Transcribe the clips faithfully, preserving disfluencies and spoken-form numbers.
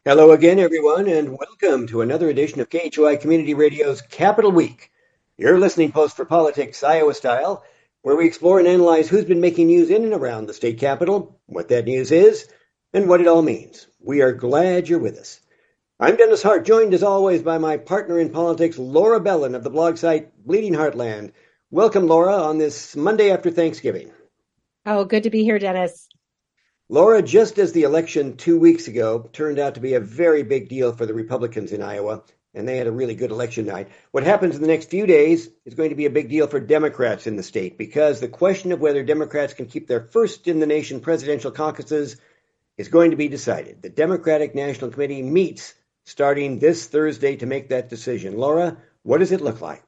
Hello again, everyone, and welcome to another edition of K H O I Community Radio's Capital Week, your listening post for politics, Iowa style, where we explore and analyze who's been making news in and around the state capital, what that news is, and what it all means. We are glad you're with us. I'm Dennis Hart, joined as always by my partner in politics, Laura Bellin of the blog site Bleeding Heartland. Welcome, Laura, on this Monday after Thanksgiving. Oh, good to be here, Dennis. Laura, just as the election two weeks ago turned out to be a very big deal for the Republicans in Iowa, and they had a really good election night, what happens in the next few days is going to be a big deal for Democrats in the state, because the question of whether Democrats can keep their first-in-the-nation presidential caucuses is going to be decided. The Democratic National Committee meets starting this Thursday to make that decision. Laura, what does it look like?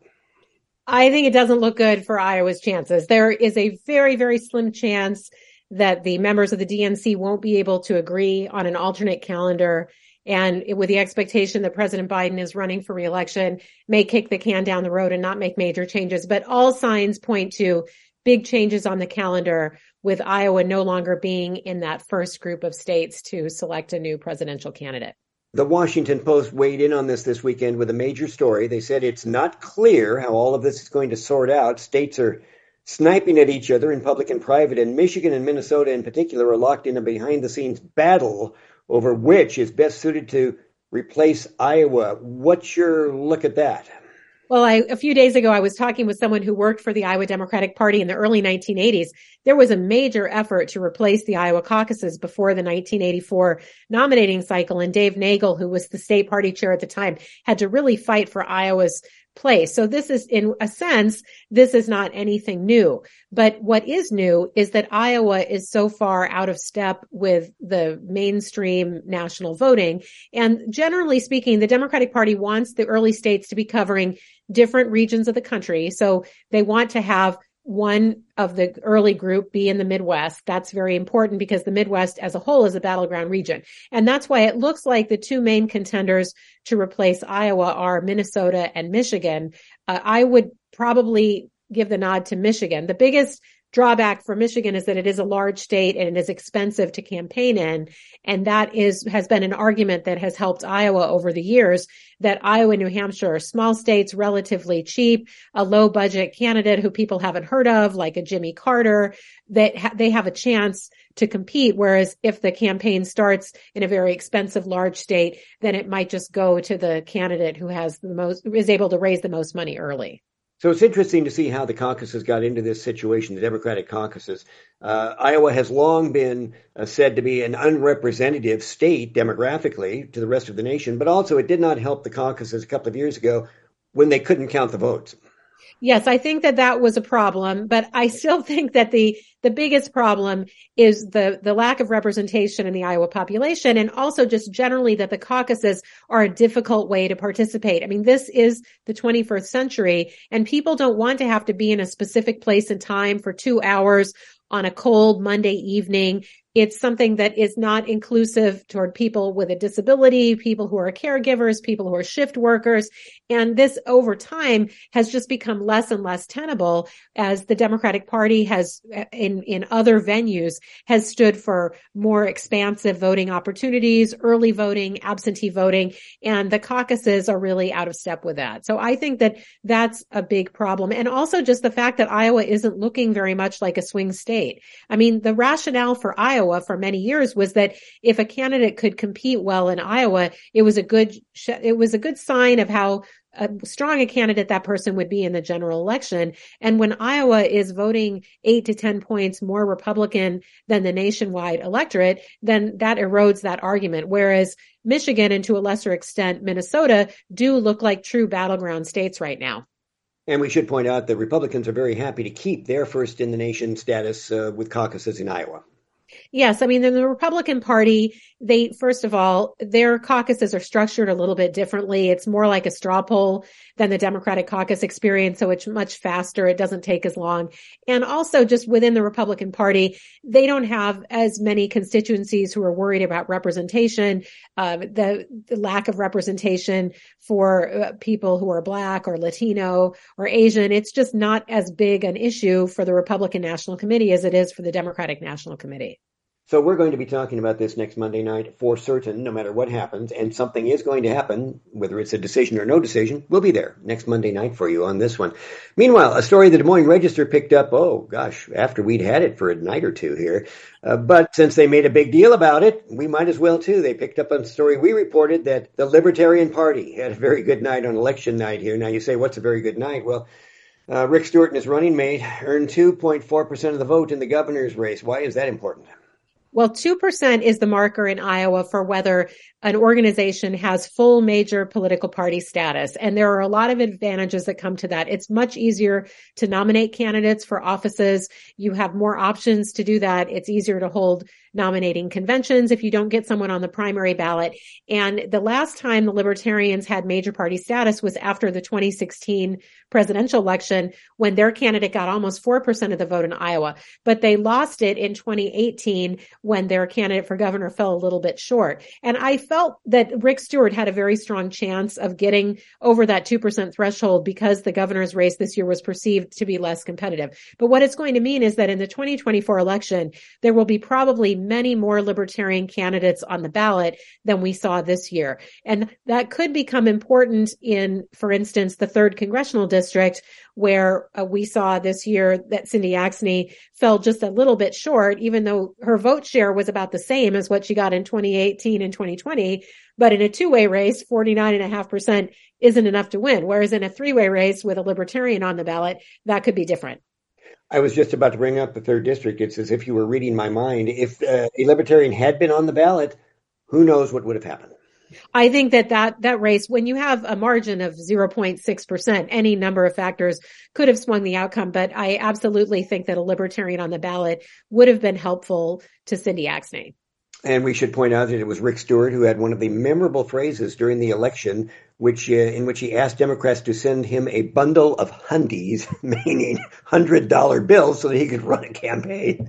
I think it doesn't look good for Iowa's chances. There is a very, very slim chance that the members of the D N C won't be able to agree on an alternate calendar, and with the expectation that President Biden is running for re-election, may kick the can down the road and not make major changes. But all signs point to big changes on the calendar, with Iowa no longer being in that first group of states to select a new presidential candidate. The Washington Post weighed in on this this weekend with a major story. They said it's not clear how all of this is going to sort out. States are sniping at each other in public and private, and Michigan and Minnesota in particular are locked in a behind-the-scenes battle over which is best suited to replace Iowa. What's your look at that? Well, I, a few days ago, I was talking with someone who worked for the Iowa Democratic Party in the early nineteen eighties. There was a major effort to replace the Iowa caucuses before the nineteen eighty-four nominating cycle, and Dave Nagel, who was the state party chair at the time, had to really fight for Iowa's place. So this is, in a sense, this is not anything new. But what is new is that Iowa is so far out of step with the mainstream national voting. And generally speaking, the Democratic Party wants the early states to be covering different regions of the country. So they want to have one of the early group be in the Midwest. That's very important because the Midwest as a whole is a battleground region. And that's why it looks like the two main contenders to replace Iowa are Minnesota and Michigan. Uh, I would probably give the nod to Michigan. The biggest drawback for Michigan is that it is a large state and it is expensive to campaign in. And that is, has been an argument that has helped Iowa over the years, that Iowa and New Hampshire are small states, relatively cheap, a low budget candidate who people haven't heard of, like a Jimmy Carter, that ha- they have a chance to compete. Whereas if the campaign starts in a very expensive large state, then it might just go to the candidate who has the most, is able to raise the most money early. So it's interesting to see how the caucuses got into this situation, the Democratic caucuses. Uh, Iowa has long been uh, said to be an unrepresentative state demographically to the rest of the nation, but also it did not help the caucuses a couple of years ago when they couldn't count the votes. Yes, I think that that was a problem, but I still think that the the biggest problem is the the lack of representation in the Iowa population, and also just generally that the caucuses are a difficult way to participate. I mean, this is the twenty-first century, and people don't want to have to be in a specific place and time for two hours on a cold Monday evening. It's something that is not inclusive toward people with a disability, people who are caregivers, people who are shift workers. And this over time has just become less and less tenable as the Democratic Party has in, in other venues has stood for more expansive voting opportunities, early voting, absentee voting, and the caucuses are really out of step with that. So I think that that's a big problem. And also just the fact that Iowa isn't looking very much like a swing state. I mean, the rationale for Iowa for many years was that if a candidate could compete well in Iowa, it was a good, it was a good sign of how uh, strong a candidate that person would be in the general election. And when Iowa is voting eight to ten points more Republican than the nationwide electorate, then that erodes that argument. Whereas Michigan and to a lesser extent, Minnesota do look like true battleground states right now. And we should point out that Republicans are very happy to keep their first in the nation status uh, with caucuses in Iowa. Yes. I mean, in the Republican Party, they, first of all, their caucuses are structured a little bit differently. It's more like a straw poll than the Democratic caucus experience. So it's much faster. It doesn't take as long. And also just within the Republican Party, they don't have as many constituencies who are worried about representation, uh, the, the lack of representation for uh, people who are Black or Latino or Asian. It's just not as big an issue for the Republican National Committee as it is for the Democratic National Committee. So we're going to be talking about this next Monday night for certain, no matter what happens, and something is going to happen, whether it's a decision or no decision. We'll be there next Monday night for you on this one. Meanwhile, a story the Des Moines Register picked up, oh gosh, after we'd had it for a night or two here. Uh, but since they made a big deal about it, we might as well too. They picked up on a story we reported that the Libertarian Party had a very good night on election night here. Now you say, what's a very good night? Well, uh, Rick Stewart and his running mate earned two point four percent of the vote in the governor's race. Why is that important? Well, two percent is the marker in Iowa for whether an organization has full major political party status. And there are a lot of advantages that come to that. It's much easier to nominate candidates for offices. You have more options to do that. It's easier to hold nominating conventions if you don't get someone on the primary ballot. And the last time the Libertarians had major party status was after the twenty sixteen presidential election, when their candidate got almost four percent of the vote in Iowa. But they lost it in twenty eighteen when their candidate for governor fell a little bit short. And I felt that Rick Stewart had a very strong chance of getting over that two percent threshold because the governor's race this year was perceived to be less competitive. But what it's going to mean is that in the twenty twenty-four election, there will be probably many more Libertarian candidates on the ballot than we saw this year. And that could become important in, for instance, the third congressional district, where uh, we saw this year that Cindy Axne fell just a little bit short, even though her vote share was about the same as what she got in twenty eighteen and twenty twenty. But in a two-way race, forty-nine point five percent isn't enough to win. Whereas in a three-way race with a Libertarian on the ballot, that could be different. I was just about to bring up the third district. It's as if you were reading my mind. If uh, a Libertarian had been on the ballot, who knows what would have happened? I think that, that that race, when you have a margin of zero point six percent, any number of factors could have swung the outcome. But I absolutely think that a Libertarian on the ballot would have been helpful to Cindy Axne. And we should point out that it was Rick Stewart who had one of the memorable phrases during the election, which uh, in which he asked Democrats to send him a bundle of hundies, meaning one hundred dollar bills, so that he could run a campaign.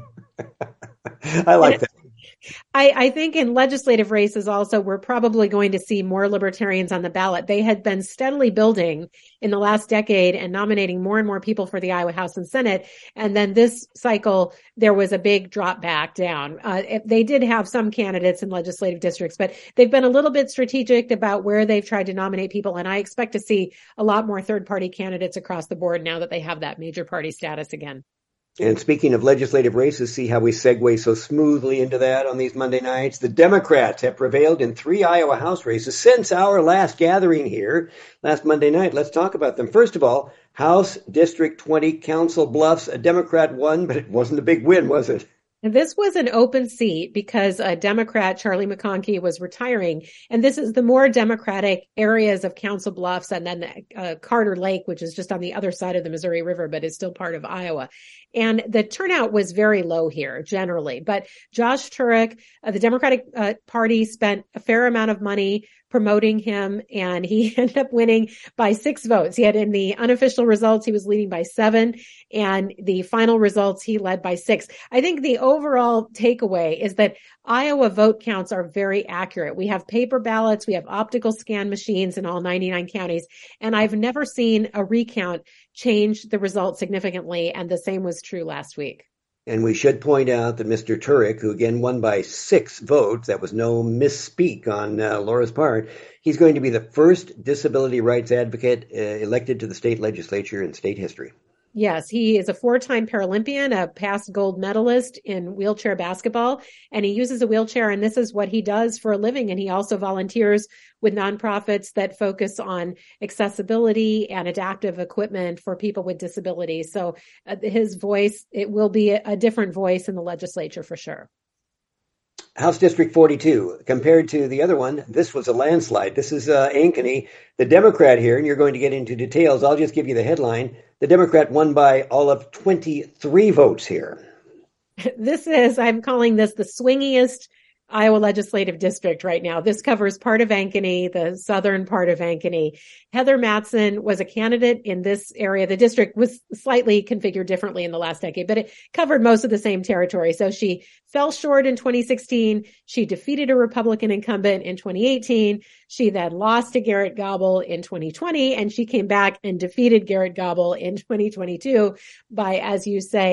I like that. I, I think in legislative races also, we're probably going to see more Libertarians on the ballot. They had been steadily building in the last decade and nominating more and more people for the Iowa House and Senate. And then this cycle, there was a big drop back down. Uh, they did have some candidates in legislative districts, but they've been a little bit strategic about where they've tried to nominate people. And I expect to see a lot more third party candidates across the board now that they have that major party status again. And speaking of legislative races, see how we segue so smoothly into that on these Monday nights. The Democrats have prevailed in three Iowa House races since our last gathering here last Monday night. Let's talk about them. First of all, House District twenty, Council Bluffs, a Democrat won, but it wasn't a big win, was it? And this was an open seat because a Democrat, Charlie McConkey, was retiring. And this is the more Democratic areas of Council Bluffs and then uh, Carter Lake, which is just on the other side of the Missouri River, but is still part of Iowa. And the turnout was very low here generally. But Josh Turek, uh, the Democratic uh, Party spent a fair amount of money promoting him, and he ended up winning by six votes. He had in the unofficial results, he was leading by seven, and the final results, he led by six. I think the overall takeaway is that Iowa vote counts are very accurate. We have paper ballots, we have optical scan machines in all ninety-nine counties, and I've never seen a recount change the result significantly, and the same was true last week. And we should point out that Mister Turek, who again won by six votes, that was no misspeak on uh, Laura's part, he's going to be the first disability rights advocate uh, elected to the state legislature in state history. Yes, he is a four-time Paralympian, a past gold medalist in wheelchair basketball, and he uses a wheelchair, and this is what he does for a living. And he also volunteers with nonprofits that focus on accessibility and adaptive equipment for people with disabilities. So uh, his voice, it will be a, a different voice in the legislature for sure. House District forty-two, compared to the other one, this was a landslide. This is uh, Ankeny, the Democrat here, and you're going to get into details. I'll just give you the headline. The Democrat won by all of twenty-three votes here. This is, I'm calling this the swingiest Iowa legislative district right now. This covers part of Ankeny, the southern part of Ankeny. Heather Matson was a candidate in this area. The district was slightly configured differently in the last decade, but it covered most of the same territory. So she fell short in twenty sixteen. She defeated a Republican incumbent in twenty eighteen. She then lost to Garrett Gobble in twenty twenty, and she came back and defeated Garrett Gobble in twenty twenty-two by, as you say,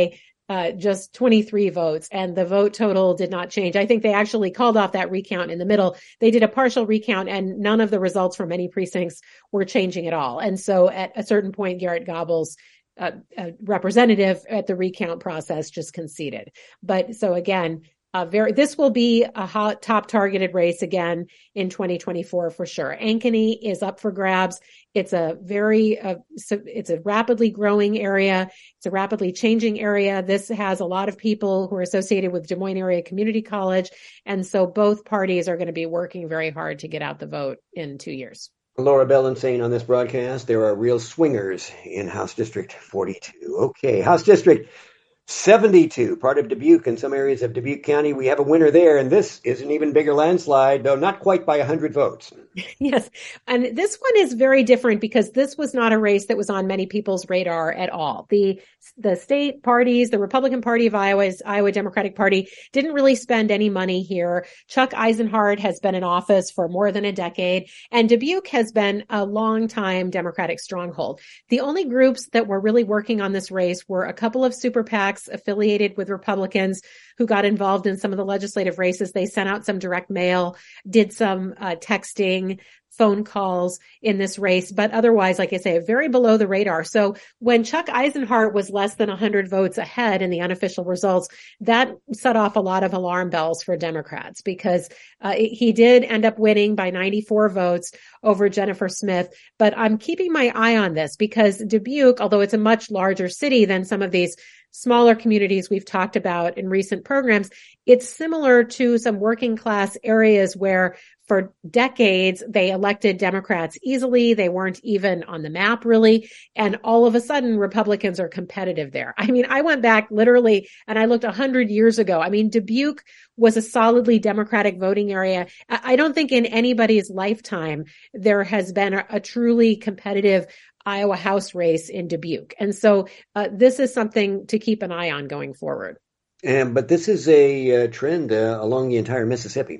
uh, just twenty-three votes, and the vote total did not change. I think they actually called off that recount in the middle. They did a partial recount, and none of the results from any precincts were changing at all. And so at a certain point, Garrett Goebels, uh, a representative at the recount process, just conceded. But so again, Uh, very, this will be a hot, top targeted race again in twenty twenty-four for sure. Ankeny is up for grabs. It's a very, uh, so it's a rapidly growing area. It's a rapidly changing area. This has a lot of people who are associated with Des Moines Area Community College. And so both parties are going to be working very hard to get out the vote in two years. Laura Bellin saying on this broadcast, there are real swingers in House District forty-two. Okay, House District seventy-two, part of Dubuque and some areas of Dubuque County. We have a winner there, and this is an even bigger landslide, though not quite by one hundred votes. Yes. And this one is very different because this was not a race that was on many people's radar at all. The the state parties, the Republican Party of Iowa's Iowa Democratic Party, didn't really spend any money here. Chuck Eisenhardt has been in office for more than a decade, and Dubuque has been a long-time Democratic stronghold. The only groups that were really working on this race were a couple of super PACs affiliated with Republicans who got involved in some of the legislative races. They sent out some direct mail, did some uh, texting, phone calls in this race, but otherwise, like I say, very below the radar. So when Chuck Eisenhardt was less than one hundred votes ahead in the unofficial results, that set off a lot of alarm bells for Democrats because uh, he did end up winning by ninety-four votes over Jennifer Smith. But I'm keeping my eye on this because Dubuque, although it's a much larger city than some of these smaller communities we've talked about in recent programs, it's similar to some working class areas where for decades they elected Democrats easily. They weren't even on the map really. And all of a sudden Republicans are competitive there. I mean, I went back literally and I looked a hundred years ago. I mean, Dubuque was a solidly Democratic voting area. I don't think in anybody's lifetime there has been a, a truly competitive Iowa House race in Dubuque. And so uh, this is something to keep an eye on going forward. And, but this is a uh, trend uh, along the entire Mississippi.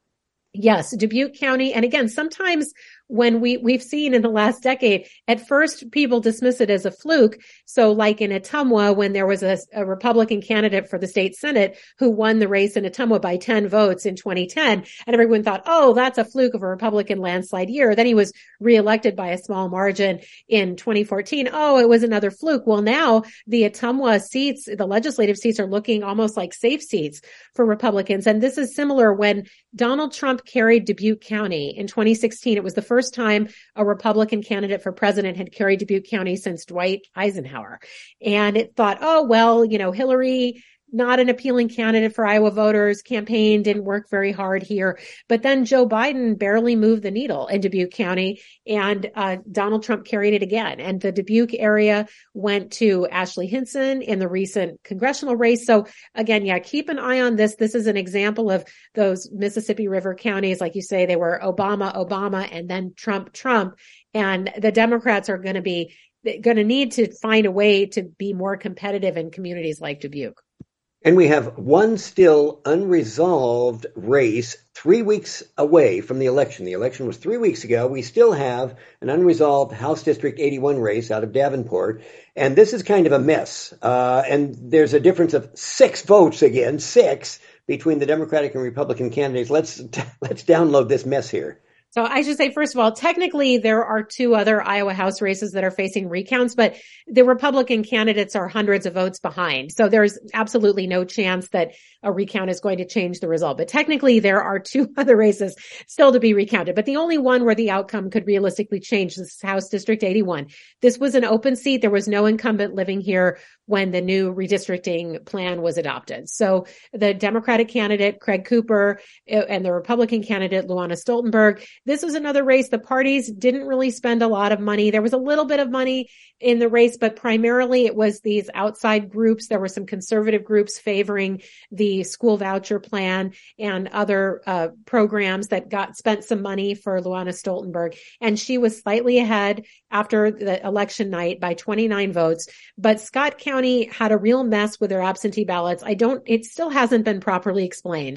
Yes, Dubuque County. And again, sometimes when we, we've seen in the last decade, at first people dismiss it as a fluke. So like in Ottumwa, when there was a, a Republican candidate for the state Senate who won the race in Ottumwa by ten votes in twenty ten, and everyone thought, oh, that's a fluke of a Republican landslide year. Then he was reelected by a small margin in twenty fourteen. Oh, it was another fluke. Well, now the Ottumwa seats, the legislative seats are looking almost like safe seats for Republicans. And this is similar when Donald Trump carried Dubuque County in twenty sixteen. It was the first First time a Republican candidate for president had carried Dubuque County since Dwight Eisenhower. And it thought, oh, well, you know, Hillary, not an appealing candidate for Iowa voters, campaign didn't work very hard here. But then Joe Biden barely moved the needle in Dubuque County, and uh, Donald Trump carried it again. And the Dubuque area went to Ashley Hinson in the recent congressional race. So again, yeah, keep an eye on this. This is an example of those Mississippi River counties. Like you say, they were Obama, Obama, and then Trump, Trump. And the Democrats are going to be going to need to find a way to be more competitive in communities like Dubuque. And we have one still unresolved race three weeks away from the election. The election was three weeks ago. We still have an unresolved House District eighty-one race out of Davenport. And this is kind of a mess. Uh, and there's a difference of six votes again, six, between the Democratic and Republican candidates. Let's, let's download this mess here. So I should say, first of all, technically there are two other Iowa House races that are facing recounts, but the Republican candidates are hundreds of votes behind. So there's absolutely no chance that a recount is going to change the result. But technically there are two other races still to be recounted. But the only one where the outcome could realistically change is House District eighty-one. This was an open seat. There was no incumbent living here when the new redistricting plan was adopted. So the Democratic candidate, Craig Cooper, and the Republican candidate, Luana Stoltenberg, this was another race. The parties didn't really spend a lot of money. There was a little bit of money in the race, but primarily it was these outside groups. There were some conservative groups favoring the school voucher plan and other uh, programs that got spent some money for Luana Stoltenberg. And she was slightly ahead after the election night by twenty-nine votes. But Scott County had a real mess with their absentee ballots. I don't, it still hasn't been properly explained.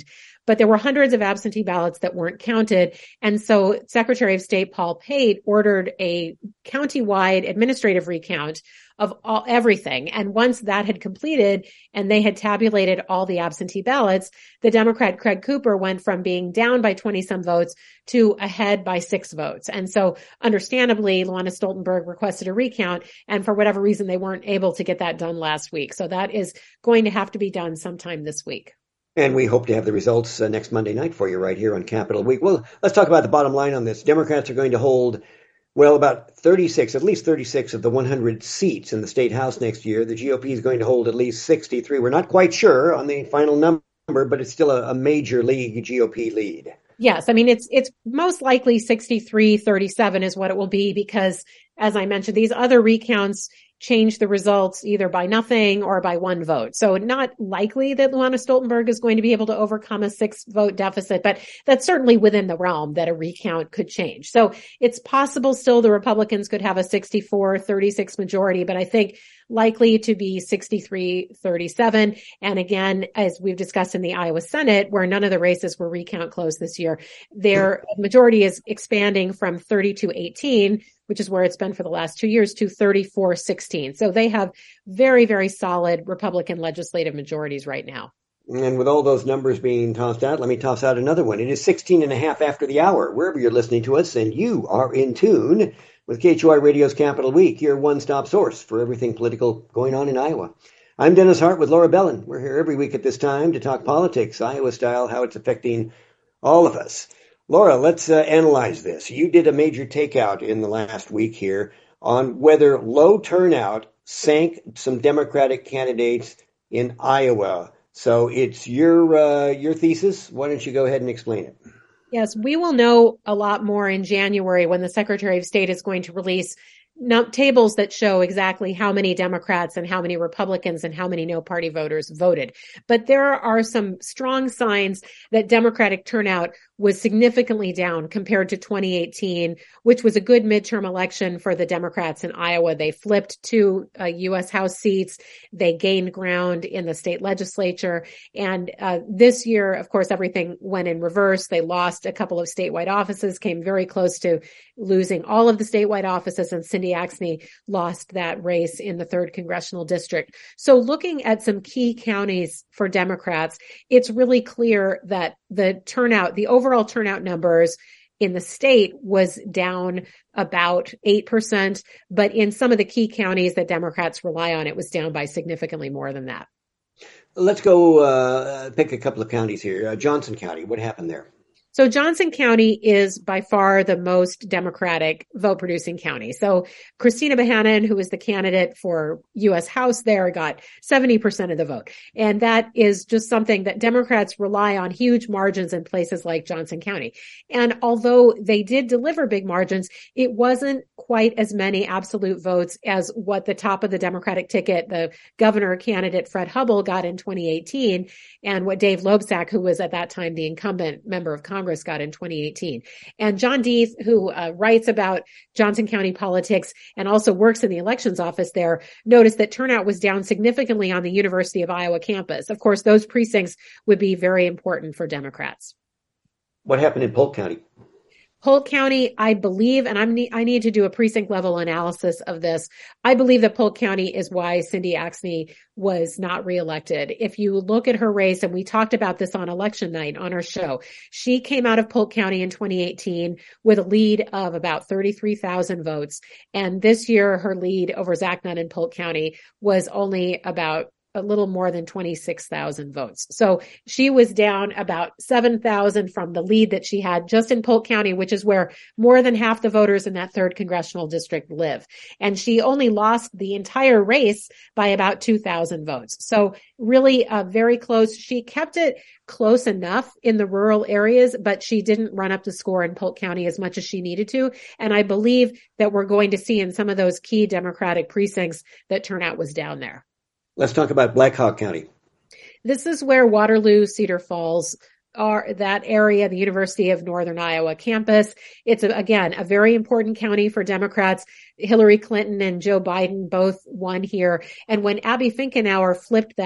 but there were hundreds of absentee ballots that weren't counted. And so Secretary of State Paul Pate ordered a countywide administrative recount of all, everything. And once that had completed and they had tabulated all the absentee ballots, the Democrat Craig Cooper went from being down by twenty some votes to ahead by six votes. And so understandably, Luana Stoltenberg requested a recount, and for whatever reason, they weren't able to get that done last week. So that is going to have to be done sometime this week. And we hope to have the results uh, next Monday night for you right here on Capitol Week. Well, let's talk about the bottom line on this. Democrats are going to hold, well, about thirty-six, at least thirty-six of the one hundred seats in the state house next year. The G O P is going to hold at least sixty-three. We're not quite sure on the final number, but it's still a, a major league G O P lead. Yes. I mean, it's, it's most likely sixty-three thirty-seven is what it will be because, as I mentioned, these other recounts change the results either by nothing or by one vote. So not likely that Luana Stoltenberg is going to be able to overcome a six vote deficit, but that's certainly within the realm that a recount could change. So it's possible still the Republicans could have a sixty-four thirty-six majority, but I think likely to be sixty-three thirty-seven. And again, as we've discussed in the Iowa Senate, where none of the races were recount closed this year, their majority is expanding from thirty-two eighteen, which is where it's been for the last two years, to thirty-four sixteen. So they have very, very solid Republican legislative majorities right now. And with all those numbers being tossed out, let me toss out another one. It is sixteen and a half after the hour, wherever you're listening to us, and you are in tune with K H O I Radio's Capitol Week, your one-stop source for everything political going on in Iowa. I'm Dennis Hart with Laura Bellin. We're here every week at this time to talk politics, Iowa style, how it's affecting all of us. Laura, let's uh, analyze this. You did a major takeout in the last week here on whether low turnout sank some Democratic candidates in Iowa. So it's your uh, your thesis. Why don't you go ahead and explain it? Yes, we will know a lot more in January when the Secretary of State is going to release no, tables that show exactly how many Democrats and how many Republicans and how many no party voters voted. But there are some strong signs that Democratic turnout was significantly down compared to twenty eighteen, which was a good midterm election for the Democrats in Iowa. They flipped two uh, U S House seats. They gained ground in the state legislature. And uh, this year, of course, everything went in reverse. They lost a couple of statewide offices, came very close to losing all of the statewide offices, and Cindy Axne lost that race in the third congressional district. So looking at some key counties for Democrats, it's really clear that the turnout, the overall turnout numbers in the state was down about eight percent, but in some of the key counties that Democrats rely on, it was down by significantly more than that. Let's go uh, pick a couple of counties here. Uh, Johnson County, what happened there? So Johnson County is by far the most Democratic vote-producing county. So Christina Bohannon, who is the candidate for U S House there, got seventy percent of the vote. And that is just something that Democrats rely on huge margins in places like Johnson County. And although they did deliver big margins, it wasn't quite as many absolute votes as what the top of the Democratic ticket, the governor candidate Fred Hubbell, got in twenty eighteen, and what Dave Loebsack, who was at that time the incumbent member of Congress, got in twenty eighteen. And John Deeth, who uh, writes about Johnson County politics and also works in the elections office there, noticed that turnout was down significantly on the University of Iowa campus. Of course, those precincts would be very important for Democrats. What happened in Polk County? Polk County, I believe, and I'm ne- I need to do a precinct level analysis of this. I believe that Polk County is why Cindy Axne was not reelected. If you look at her race, and we talked about this on election night on our show, she came out of Polk County in twenty eighteen with a lead of about thirty-three thousand votes. And this year, her lead over Zach Nunn in Polk County was only about a little more than twenty-six thousand votes. So she was down about seven thousand from the lead that she had just in Polk County, which is where more than half the voters in that third congressional district live. And she only lost the entire race by about two thousand votes. So really uh, very close. She kept it close enough in the rural areas, but she didn't run up the score in Polk County as much as she needed to. And I believe that we're going to see in some of those key Democratic precincts that turnout was down there. Let's talk about Black Hawk County. This is where Waterloo, Cedar Falls are, that area, the University of Northern Iowa campus. It's, a, again, a very important county for Democrats. Hillary Clinton and Joe Biden both won here. And when Abby Finkenauer flipped that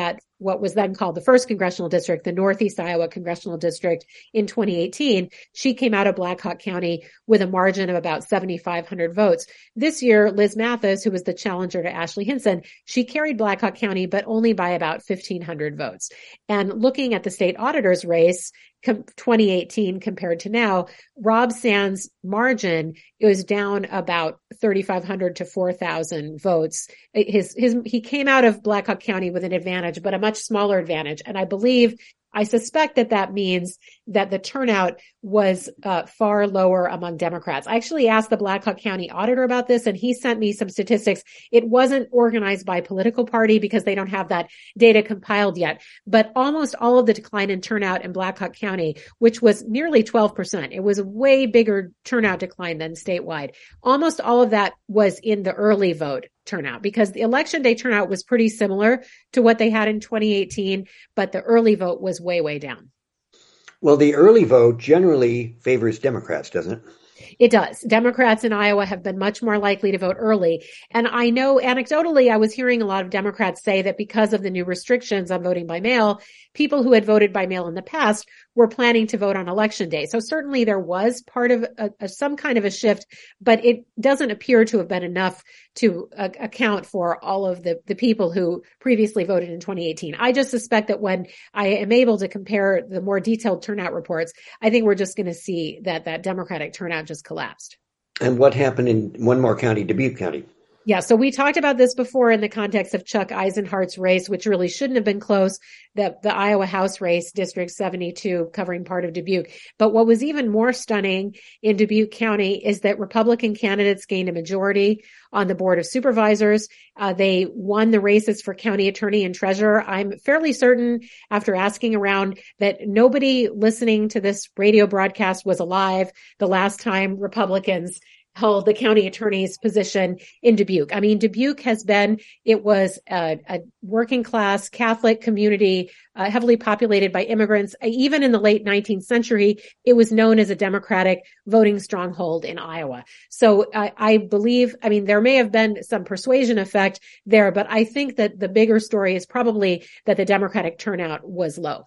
what was then called the first congressional district, the Northeast Iowa Congressional District in twenty eighteen. She came out of Black Hawk County with a margin of about seventy-five hundred votes. This year, Liz Mathis, who was the challenger to Ashley Hinson, she carried Black Hawk County, but only by about fifteen hundred votes. And looking at the state auditor's race, twenty eighteen compared to now, Rob Sands' margin is down about thirty-five hundred to four thousand votes. His, his, he came out of Black Hawk County with an advantage, but a much smaller advantage. And I believe, I suspect that that means that the turnout was uh, far lower among Democrats. I actually asked the Black Hawk County auditor about this, and he sent me some statistics. It wasn't organized by political party because they don't have that data compiled yet, but almost all of the decline in turnout in Black Hawk County, which was nearly twelve percent. It was a way bigger turnout decline than statewide. Almost all of that was in the early vote turnout, because the election day turnout was pretty similar to what they had in twenty eighteen, but the early vote was way, way down. Well, the early vote generally favors Democrats, doesn't it? It does. Democrats in Iowa have been much more likely to vote early. And I know anecdotally, I was hearing a lot of Democrats say that because of the new restrictions on voting by mail, people who had voted by mail in the past were planning to vote on election day. So certainly there was part of a, a, some kind of a shift, but it doesn't appear to have been enough to uh, account for all of the, the people who previously voted in twenty eighteen. I just suspect that when I am able to compare the more detailed turnout reports, I think we're just going to see that that Democratic turnout just collapsed. And what happened in one more county, Dubuque County? Yeah, so we talked about this before in the context of Chuck Eisenhardt's race, which really shouldn't have been close, the, the Iowa House race, District seventy-two, covering part of Dubuque. But what was even more stunning in Dubuque County is that Republican candidates gained a majority on the Board of Supervisors. Uh, they won the races for county attorney and treasurer. I'm fairly certain, after asking around, that nobody listening to this radio broadcast was alive the last time Republicans held the county attorney's position in Dubuque. I mean, Dubuque has been, it was a, a working class Catholic community, uh, heavily populated by immigrants. Even in the late nineteenth century, it was known as a Democratic voting stronghold in Iowa. So I, I believe, I mean, there may have been some persuasion effect there, but I think that the bigger story is probably that the Democratic turnout was low.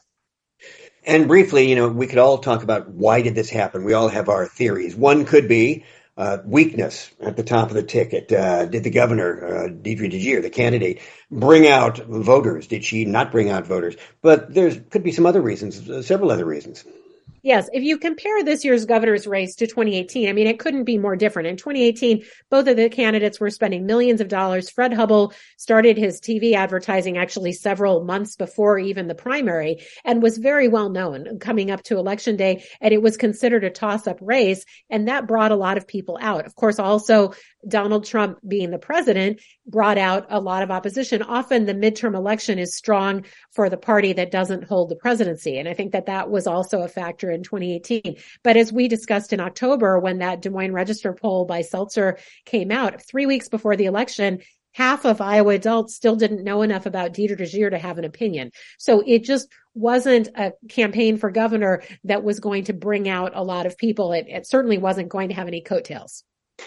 And briefly, you know, we could all talk about why did this happen? We all have our theories. One could be Uh, weakness at the top of the ticket. Uh, did the governor, uh, Deidre DeGier, the candidate, bring out voters? Did she not bring out voters? But there could be some other reasons, uh, several other reasons. Yes, if you compare this year's governor's race to twenty eighteen, I mean, it couldn't be more different. In twenty eighteen, both of the candidates were spending millions of dollars. Fred Hubbell started his T V advertising actually several months before even the primary and was very well known coming up to election day. And it was considered a toss-up race. And that brought a lot of people out. Of course, also Donald Trump being the president brought out a lot of opposition. Often the midterm election is strong for the party that doesn't hold the presidency. And I think that that was also a factor in twenty eighteen. But as we discussed in October, when that Des Moines Register poll by Seltzer came out, three weeks before the election, half of Iowa adults still didn't know enough about Deidre DeGier to have an opinion. So it just wasn't a campaign for governor that was going to bring out a lot of people. It, it certainly wasn't going to have any coattails.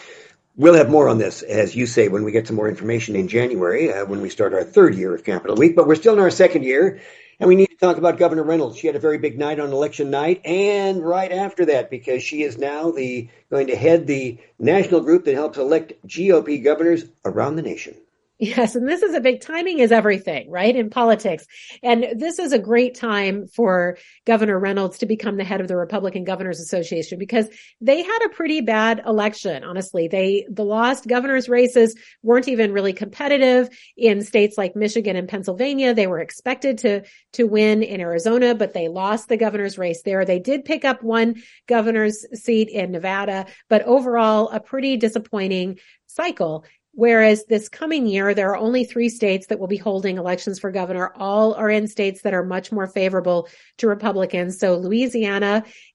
We'll have more on this, as you say, when we get some more information in January, uh, when we start our third year of Capitol Week. But we're still in our second year, and we need to talk about Governor Reynolds. She had a very big night on election night, and right after that, because she is now the going to head the national group that helps elect G O P governors around the nation. Yes, and this is a big, timing is everything, right, in politics. And this is a great time for Governor Reynolds to become the head of the Republican Governors Association, because they had a pretty bad election, honestly. They, the lost governors' races weren't even really competitive in states like Michigan and Pennsylvania. They were expected to, to win in Arizona, but they lost the governor's race there. They did pick up one governor's seat in Nevada, but overall, a pretty disappointing cycle. Whereas this coming year, there are only three states that will be holding elections for governor. All are in states that are much more favorable to Republicans. So Louisiana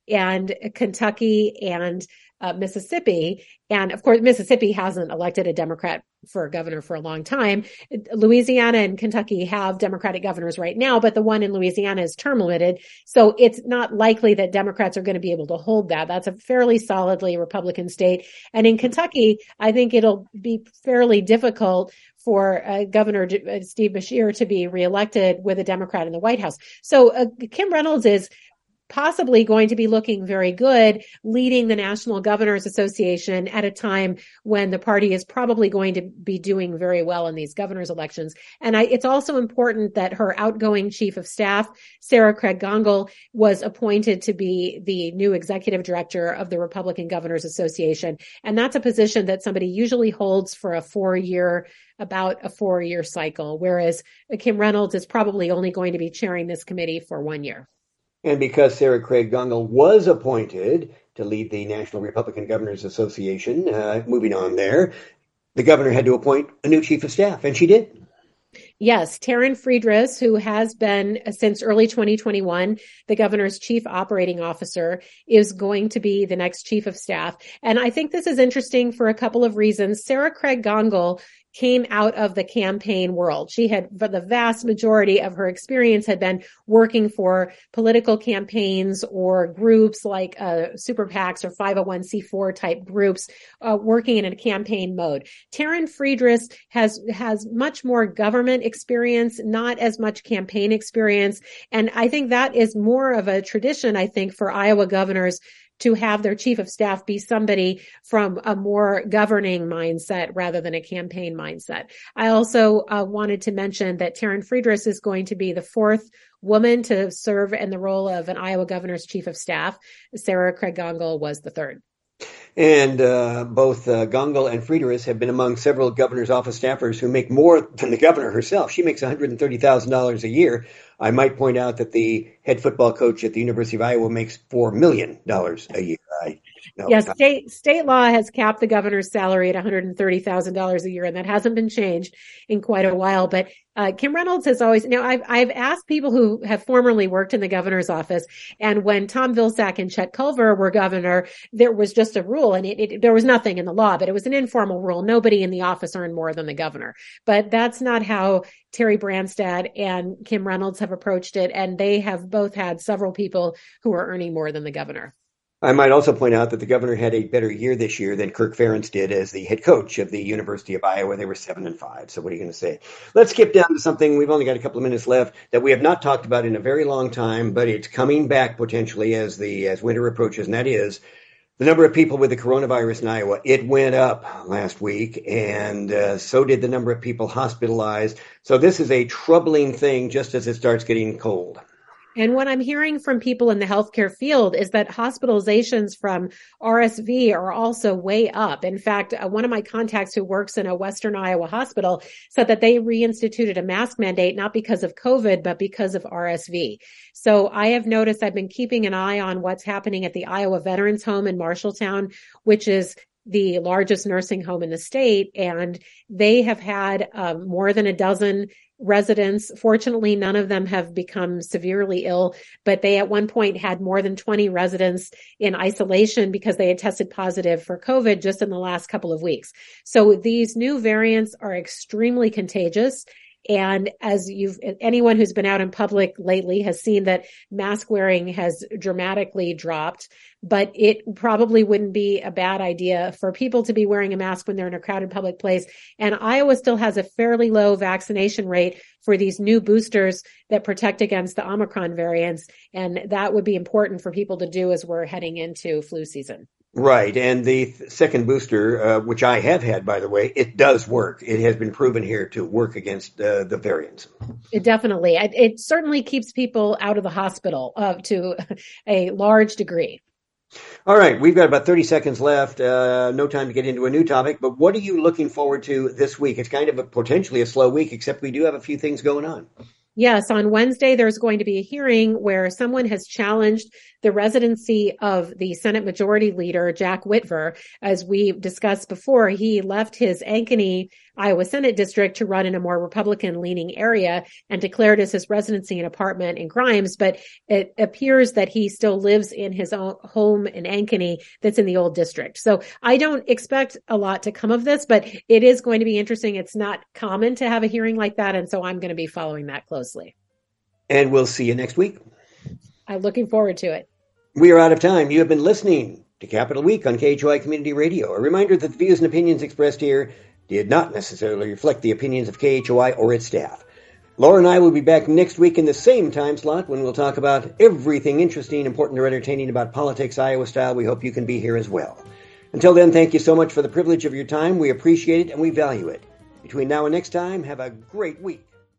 and Kentucky and uh, Mississippi. And of course, Mississippi hasn't elected a Democrat for governor for a long time. Louisiana and Kentucky have Democratic governors right now, but the one in Louisiana is term limited. So it's not likely that Democrats are going to be able to hold that. That's a fairly solidly Republican state. And in Kentucky, I think it'll be fairly difficult for uh, Governor uh, Steve Beshear to be reelected with a Democrat in the White House. So uh, Kim Reynolds is possibly going to be looking very good leading the National Governors Association at a time when the party is probably going to be doing very well in these governors elections. And I, it's also important that her outgoing chief of staff, Sarah Craig Gongol, was appointed to be the new executive director of the Republican Governors Association. And that's a position that somebody usually holds for a four-year about a four-year cycle, whereas Kim Reynolds is probably only going to be chairing this committee for one year. And because Sarah Craig Gongol was appointed to lead the National Republican Governors Association, uh, moving on there, the governor had to appoint a new chief of staff, and she did. Yes, Taryn Friedrichs, who has been since early twenty twenty-one the governor's chief operating officer, is going to be the next chief of staff. And I think this is interesting for a couple of reasons. Sarah Craig Gongol came out of the campaign world. She had, for the vast majority of her experience, had been working for political campaigns or groups like uh, super PACs or five oh one c four type groups, uh, working in a campaign mode. Taryn Friedrichs has has much more government experience, not as much campaign experience, and I think that is more of a tradition, I think, for Iowa governors to have their chief of staff be somebody from a more governing mindset rather than a campaign mindset. I also uh, wanted to mention that Taryn Friedrichs is going to be the fourth woman to serve in the role of an Iowa governor's chief of staff. Sarah Craig Gongol was the third. And uh, both uh, Gongol and Friedrichs have been among several governor's office staffers who make more than the governor herself. She makes one hundred thirty thousand dollars a year. I might point out that the head football coach at the University of Iowa makes four million dollars a year. I, no, yes, state state law has capped the governor's salary at one hundred thirty thousand dollars a year, and that hasn't been changed in quite a while. But uh, Kim Reynolds has always, now I've, I've asked people who have formerly worked in the governor's office, and when Tom Vilsack and Chet Culver were governor, there was just a rule, and it, it, there was nothing in the law, but it was an informal rule. Nobody in the office earned more than the governor. But that's not how Terry Branstad and Kim Reynolds have approached it, and they have both had several people who are earning more than the governor. I might also point out that the governor had a better year this year than Kirk Ferentz did as the head coach of the University of Iowa. They were seven and five. So what are you going to say? Let's skip down to something. We've only got a couple of minutes left that we have not talked about in a very long time, but it's coming back potentially as the as winter approaches, and that is the number of people with the coronavirus in Iowa. It went up last week, and uh, so did the number of people hospitalized. So this is a troubling thing just as it starts getting cold. And what I'm hearing from people in the healthcare field is that hospitalizations from R S V are also way up. In fact, uh, one of my contacts who works in a Western Iowa hospital said that they reinstituted a mask mandate, not because of COVID, but because of R S V. So I have noticed, I've been keeping an eye on what's happening at the Iowa Veterans Home in Marshalltown, which is the largest nursing home in the state. And they have had um, more than a dozen residents. Fortunately, none of them have become severely ill, but they at one point had more than twenty residents in isolation because they had tested positive for COVID just in the last couple of weeks. So these new variants are extremely contagious. And as you've, anyone who's been out in public lately has seen that mask wearing has dramatically dropped, but it probably wouldn't be a bad idea for people to be wearing a mask when they're in a crowded public place. And Iowa still has a fairly low vaccination rate for these new boosters that protect against the Omicron variants. And that would be important for people to do as we're heading into flu season. Right. And the th- second booster, uh, which I have had, by the way, it does work. It has been proven here to work against uh, the variants. It definitely. It, it certainly keeps people out of the hospital uh, to a large degree. All right. We've got about thirty seconds left. Uh, no time to get into a new topic. But what are you looking forward to this week? It's kind of a, potentially a slow week, except we do have a few things going on. Yes, on Wednesday, there's going to be a hearing where someone has challenged the residency of the Senate Majority Leader, Jack Whitver. As we discussed before, he left his Ankeny, Iowa Senate district to run in a more Republican-leaning area and declared as his residency an apartment in Grimes, but it appears that he still lives in his own home in Ankeny that's in the old district. So I don't expect a lot to come of this, but it is going to be interesting. It's not common to have a hearing like that, and so I'm going to be following that closely. And we'll see you next week. I'm looking forward to it. We are out of time. You have been listening to Capitol Week on K H O I Community Radio. A reminder that the views and opinions expressed here did not necessarily reflect the opinions of K H O I or its staff. Laura and I will be back next week in the same time slot when we'll talk about everything interesting, important, or entertaining about politics Iowa style. We hope you can be here as well. Until then, thank you so much for the privilege of your time. We appreciate it and we value it. Between now and next time, have a great week.